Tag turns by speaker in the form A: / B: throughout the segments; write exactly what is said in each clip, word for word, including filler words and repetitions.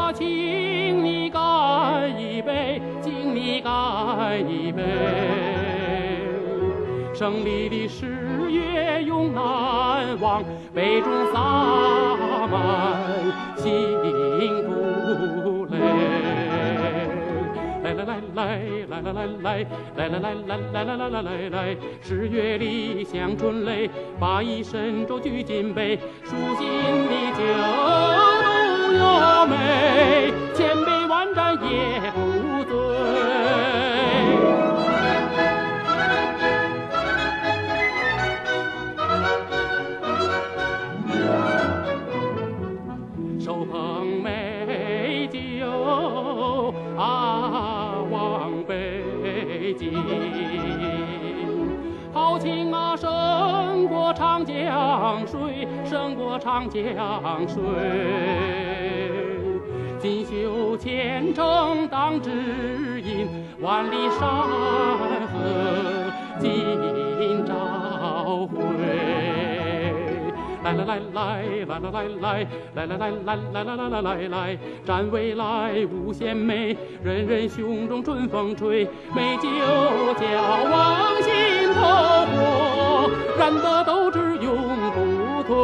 A: 啊，请你干一杯，请你干一杯。胜利的十月永难忘，杯中洒满幸福泪。来来来来来来来来来来来来来来来来来，十月里香春雷，把一身舟举金杯，舒心的酒度优美，千杯万盏也不醉。手捧美酒啊，望北京，豪情啊，胜过长江水，胜过长江水。锦绣前程当指引，万里山河今朝回。来来来来来来来来来来来来来来来来来，展未来无限美，人人胸中春风吹，美酒浇往心头火，燃得斗志永不退。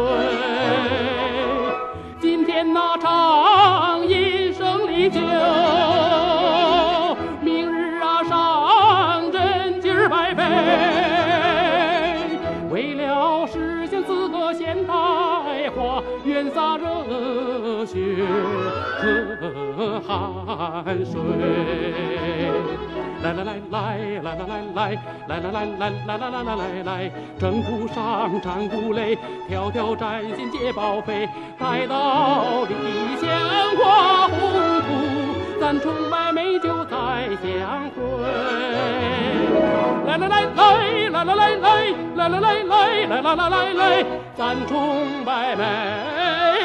A: 今天那畅饮胜利酒，明日啊上阵今儿百倍。为了实现资格现代化，愿洒热血和汗水。来来来来来来来来来来来来来来来来来，征途上战鼓擂，条条战线皆报废。待到理想画宏图，咱崇拜美酒再相会。来来来来来来来来来来来来来来来来，咱崇拜美